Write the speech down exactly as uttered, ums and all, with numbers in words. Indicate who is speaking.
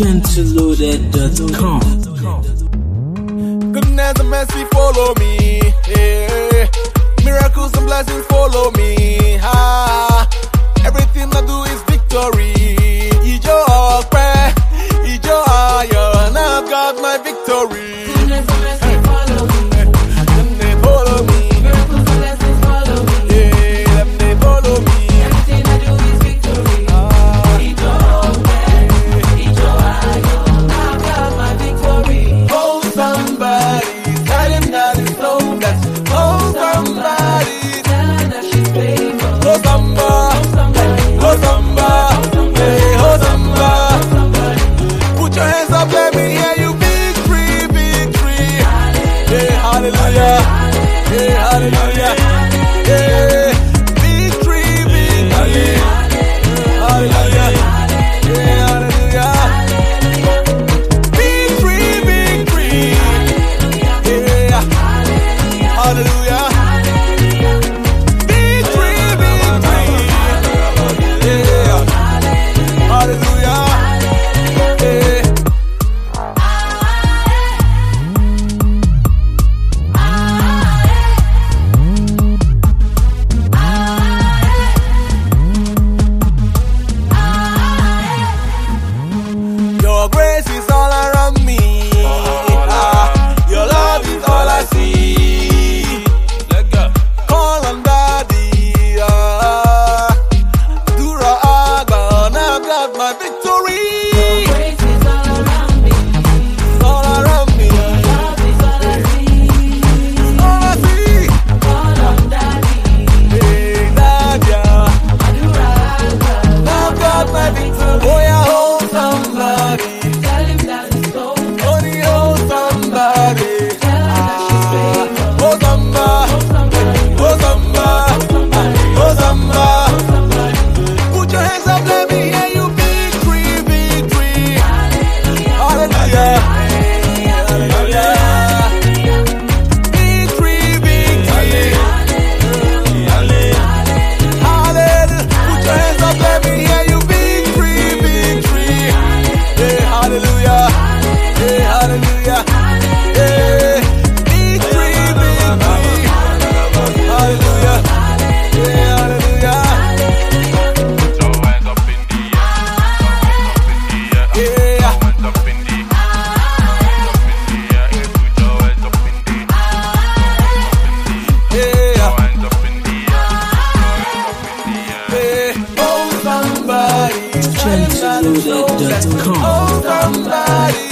Speaker 1: Gentleloaded dot com.
Speaker 2: Goodness and mercy follow me, yeah. Miracles and blessings follow me. Ah. Everything I do is victory. Ijo Okpe, Ijo Ayo, and I've got my victory.
Speaker 3: Goodness and mercy follow me.
Speaker 2: Them they follow me.
Speaker 3: Miracles and blessings follow me.
Speaker 2: Yeah, them they follow me.
Speaker 3: Everything I do is victory.
Speaker 2: Ah.
Speaker 3: Ijo Okpe, Ijo Ayo, I've got my victory.
Speaker 2: Oh, somebody, tell him that it's so blessed. Oh, somebody,
Speaker 3: Tell her that she's faithful.
Speaker 2: oh, somebody, oh, somebody, hey, oh, somebody. Put your hands up, let me hear you. Victory, victory. Hey, hallelujah. Hey, hallelujah. Hey, victory, victory. Hallelujah. Hey, hallelujah. Victory, victory. Yeah. Hallelujah. Victory, victory. Yeah. Hallelujah. Yeah. Your grace is all around me. Ah, your love is all I see. Call on Daddy. Ah, Dura Agba, now I've got my victory.
Speaker 3: Grace is all around me.
Speaker 2: It's all around me.
Speaker 3: Love is all I see.
Speaker 2: All I see.
Speaker 3: Call on Daddy.
Speaker 2: Hey, Daddy.
Speaker 3: Adura Agba.
Speaker 2: Now I've got my victory. Oh, yeah, hold somebody.
Speaker 3: Tell him that it's so.
Speaker 2: Only hold somebody.
Speaker 3: Tell her that she's faithful.
Speaker 2: Oh, somebody. Oh, somebody. Oh, somebody. Put your hands up, let me hear you. Victory, victory. Hallelujah. Hallelujah. Victory, victory. Hallelujah. Put your hands up, let me hear you. Victory, victory. Hey, hallelujah. Hey, hallelujah. Hey, victory, victory. Hallelujah. Hey, hallelujah. Yeah. Yeah. Hey, oh, somebody.
Speaker 1: Gentleloaded dot com.
Speaker 2: Oh, somebody.